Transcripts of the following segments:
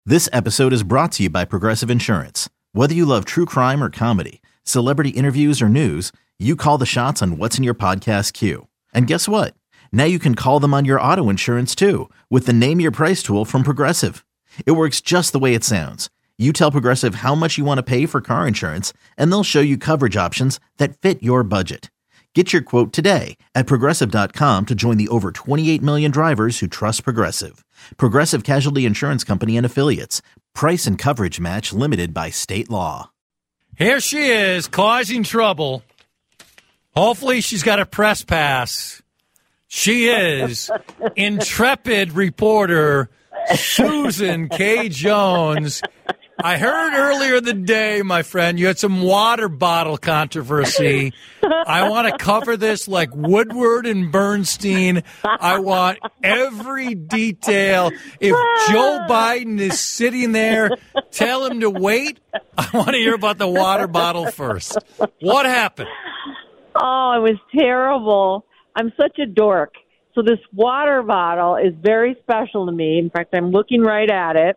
This episode is brought to you by Progressive Insurance. Whether you love true crime or comedy, celebrity interviews or news, you call the shots on what's in your podcast queue. And guess what? Now you can call them on your auto insurance too with the Name Your Price tool from Progressive. It works just the way it sounds. You tell Progressive how much you want to pay for car insurance, and they'll show you coverage options that fit your budget. Get your quote today at Progressive.com to join the over 28 million drivers who trust Progressive. Progressive Casualty Insurance Company and Affiliates. Price and coverage match limited by state law. Here she is, causing trouble. Hopefully she's got a press pass. She is intrepid reporter Susan K. Jones. I heard earlier in the day, my friend, you had some water bottle controversy. I want to cover this like Woodward and Bernstein. I want every detail. If Joe Biden is sitting there, tell him to wait. I want to hear about the water bottle first. What happened? Oh, it was terrible. I'm such a dork. So this water bottle is very special to me. In fact, I'm looking right at it.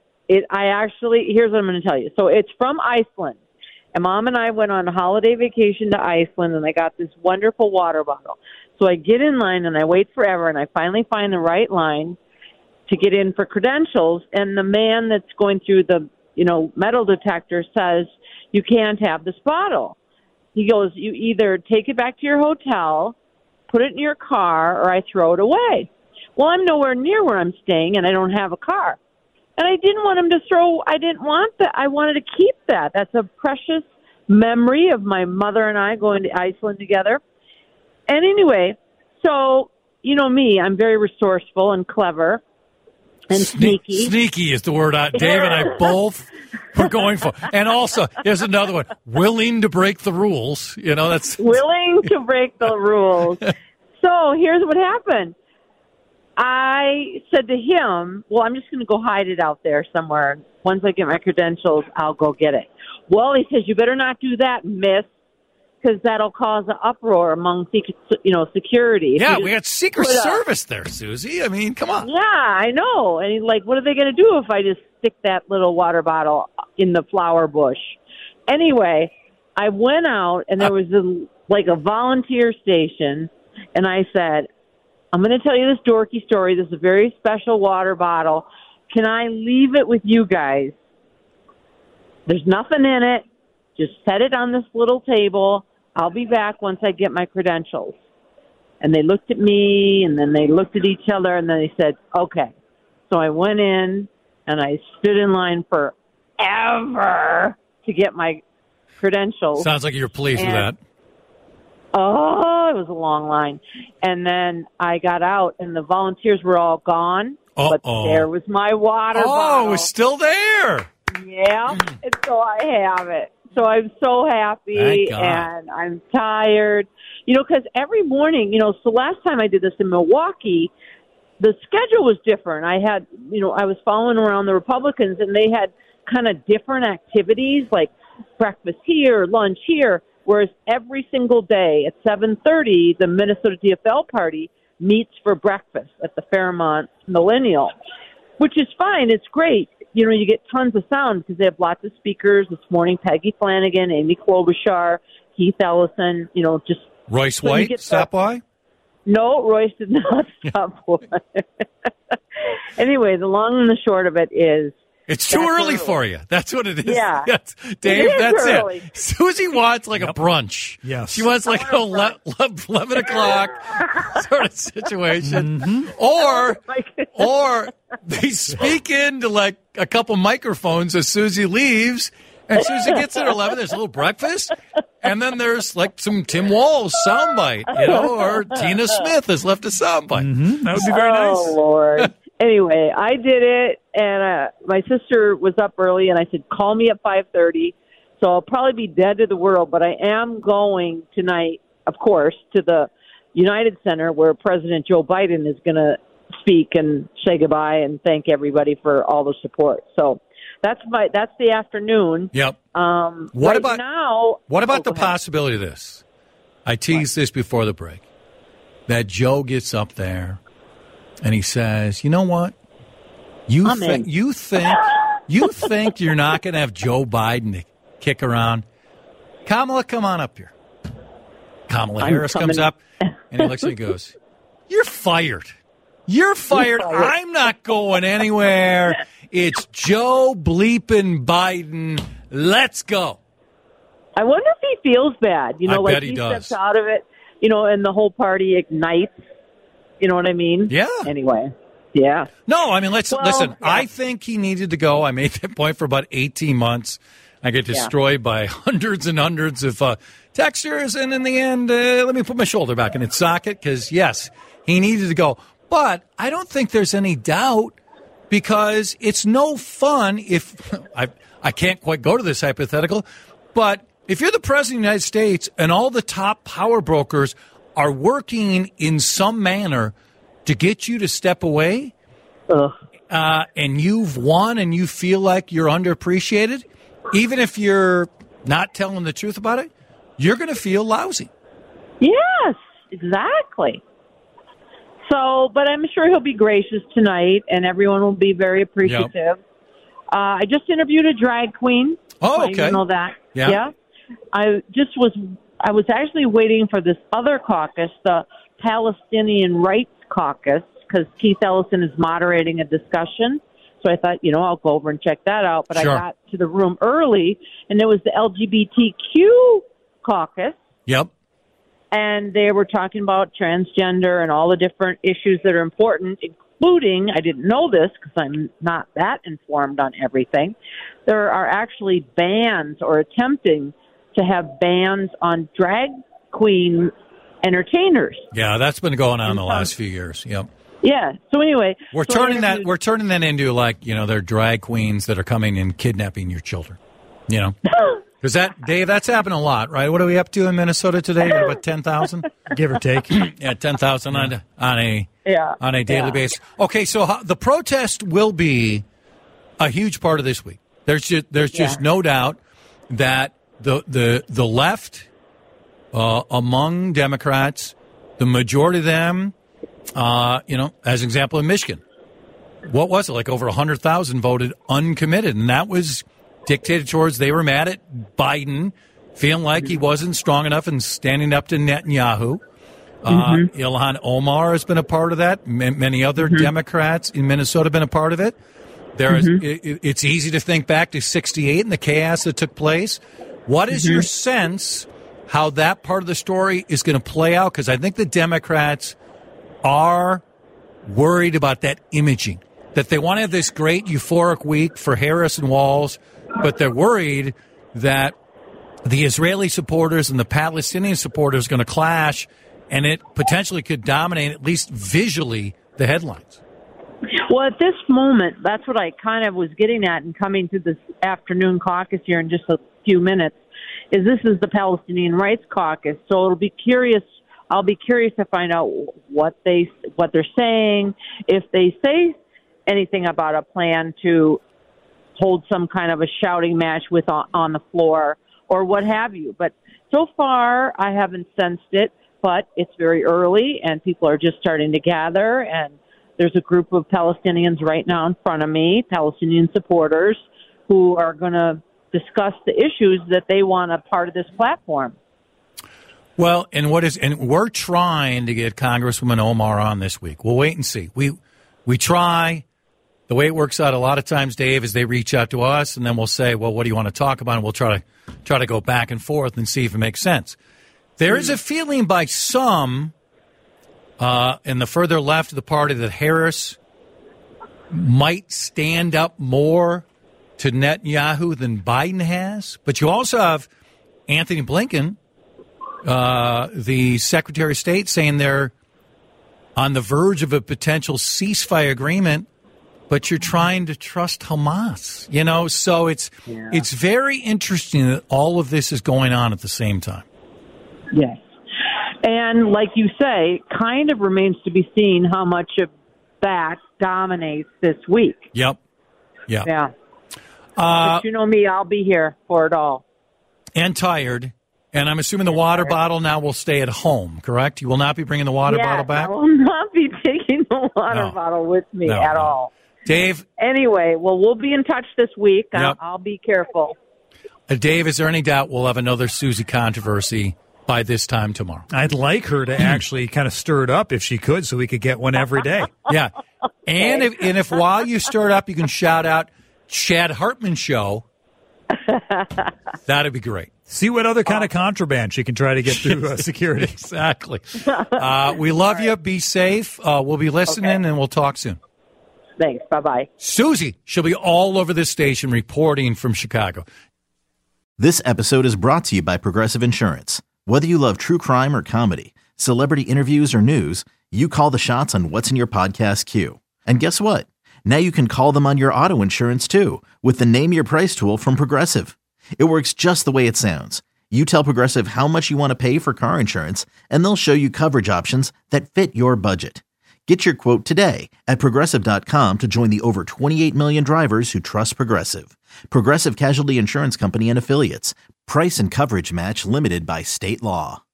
Here's what I'm going to tell you. So it's from Iceland. And Mom and I went on a holiday vacation to Iceland, and I got this wonderful water bottle. So I get in line, and I wait forever, and I finally find the right line to get in for credentials. And the man that's going through the, metal detector says, you can't have this bottle. He goes, you either take it back to your hotel, put it in your car, or I throw it away. Well, I'm nowhere near where I'm staying, and I don't have a car. And I didn't want him to I didn't want that. I wanted to keep that. That's a precious memory of my mother and I going to Iceland together. And anyway, so, you know me, I'm very resourceful and clever and sneaky. Sneaky is the word Dave and I both were going for. And also, here's another one, willing to break the rules. That's willing to break the rules. So here's what happened. I said to him, well, I'm just going to go hide it out there somewhere. Once I get my credentials, I'll go get it. Well, he says, you better not do that, miss, because that'll cause an uproar among, security. Yeah, we got Secret Service there, Susie. I mean, come on. Yeah, I know. And he's like, what are they going to do if I just stick that little water bottle in the flower bush? Anyway, I went out, and there was a volunteer station, and I said, I'm going to tell you this dorky story. This is a very special water bottle. Can I leave it with you guys? There's nothing in it. Just set it on this little table. I'll be back once I get my credentials. And they looked at me, and then they looked at each other, and then they said, okay. So I went in, and I stood in line forever to get my credentials. Sounds like you're pleased with that. Oh, it was a long line. And then I got out, and the volunteers were all gone. But there was my water bottle. Oh, it was still there. Yeah, and so I have it. So I'm so happy, and I'm tired. Because every morning, so last time I did this in Milwaukee, the schedule was different. I had, I was following around the Republicans, and they had kind of different activities, like breakfast here, lunch here. Whereas every single day at 7:30, the Minnesota DFL party meets for breakfast at the Fairmont Millennial, which is fine. It's great. You get tons of sound because they have lots of speakers. This morning, Peggy Flanagan, Amy Klobuchar, Keith Ellison, just... Royce White, stop by? No, Royce did not stop by. Anyway, the long and the short of it is... It's too early for you. That's what it is. Yeah. Dave, that's early. it. Susie wants a brunch. Yes. She wants 11 o'clock sort of situation. Mm-hmm. Or they speak into a couple microphones as Susie leaves, and Susie gets at 11. There's a little breakfast, and then there's some Tim Walz soundbite, or Tina Smith has left a soundbite. Mm-hmm. That would be very nice. Oh, Lord. Anyway, I did it, and my sister was up early, and I said, call me at 5:30. So I'll probably be dead to the world, but I am going tonight, of course, to the United Center where President Joe Biden is going to speak and say goodbye and thank everybody for all the support. So that's the afternoon. Yep. What about the possibility of this? I teased this before the break, that Joe gets up there and he says, you know what? You think You think you're not going to have Joe Biden to kick around? Kamala, come on up here. Kamala Harris comes up, and he looks and goes, "You're fired. You're fired. I'm not going anywhere. It's Joe bleeping Biden. Let's go." I wonder if he feels bad. I like bet he does. Steps out of it, and the whole party ignites. You know what I mean? Yeah. Anyway. Yeah. No, I mean, listen. Yeah. I think he needed to go. I made that point for about 18 months. I get destroyed by hundreds and hundreds of textures, and in the end, let me put my shoulder back in its socket because, yes, he needed to go. But I don't think there's any doubt because it's no fun if I can't quite go to this hypothetical, but if you're the president of the United States and all the top power brokers are working in some manner to get you to step away, and you've won and you feel like you're underappreciated, even if you're not telling the truth about it, you're going to feel lousy. Yes, exactly. So, but I'm sure he'll be gracious tonight, and everyone will be very appreciative. Yep. I just interviewed a drag queen. Oh, okay. You know that. Yeah. I was actually waiting for this other caucus, the Palestinian Rights Caucus, because Keith Ellison is moderating a discussion. So I thought, I'll go over and check that out. But sure. I got to the room early, and there was the LGBTQ caucus. Yep. And they were talking about transgender and all the different issues that are important, including, I didn't know this because I'm not that informed on everything, there are actually bans or attempting to have bans on drag queen entertainers. Yeah, that's been going on the last few years. Yep. Yeah. So anyway, we're turning that into like, they're drag queens that are coming and kidnapping your children. Because Dave, that's happened a lot, right? What are we up to in Minnesota today? About 10,000, give or take. Yeah, 10,000 on a daily basis. Okay, so the protest will be a huge part of this week. There's just no doubt that the left among Democrats, the majority of them, as an example in Michigan, what was it? Like over 100,000 voted uncommitted, and that was dictated towards they were mad at Biden, feeling like he wasn't strong enough and standing up to Netanyahu. Ilhan Omar has been a part of that. Many other Democrats in Minnesota have been a part of it. It's easy to think back to 68 and the chaos that took place. What is your sense how that part of the story is going to play out? Because I think the Democrats are worried about that imaging, that they want to have this great euphoric week for Harris and Walz, but they're worried that the Israeli supporters and the Palestinian supporters are going to clash, and it potentially could dominate, at least visually, the headlines. Well, at this moment, that's what I kind of was getting at in coming to this afternoon caucus here in just a few minutes, is this is the Palestinian Rights Caucus. So I'll be curious to find out what they're saying, if they say anything about a plan to hold some kind of a shouting match on the floor or what have you. But so far, I haven't sensed it, but it's very early and people are just starting to gather, and there's a group of Palestinians right now in front of me, Palestinian supporters, who are going to discuss the issues that they want a part of this platform. Well, and we're trying to get Congresswoman Omar on this week. We'll wait and see. We try. The way it works out a lot of times, Dave, is they reach out to us, and then we'll say, well, what do you want to talk about? And we'll try to go back and forth and see if it makes sense. There is a feeling by some in the further left of the party that Harris might stand up more to Netanyahu than Biden has. But you also have Anthony Blinken, the Secretary of State, saying they're on the verge of a potential ceasefire agreement, but you're trying to trust Hamas, so it's very interesting that all of this is going on at the same time. Yes. And like you say, kind of remains to be seen how much of that dominates this week. Yep. Yeah. But you know me, I'll be here for it all. And tired. And I'm assuming the water bottle now will stay at home, correct? You will not be bringing the water bottle back? I will not be taking the water bottle with me at all. Dave. Anyway, well, we'll be in touch this week. Yep. I'll be careful. Dave, is there any doubt we'll have another Susie controversy by this time tomorrow? I'd like her to actually kind of stir it up if she could, so we could get one every day. Yeah. And if while you stir it up, you can shout out Chad Hartman Show, that'd be great. See what other kind of contraband she can try to get through security. Exactly. We love you. Be safe. We'll be listening, and we'll talk soon. Thanks. Bye-bye. Susie, she'll be all over this station reporting from Chicago. This episode is brought to you by Progressive Insurance. Whether you love true crime or comedy, celebrity interviews or news, you call the shots on what's in your podcast queue. And guess what? Now you can call them on your auto insurance too with the Name Your Price tool from Progressive. It works just the way it sounds. You tell Progressive how much you want to pay for car insurance, and they'll show you coverage options that fit your budget. Get your quote today at Progressive.com to join the over 28 million drivers who trust Progressive. Progressive Casualty Insurance Company and Affiliates. Price and coverage match limited by state law.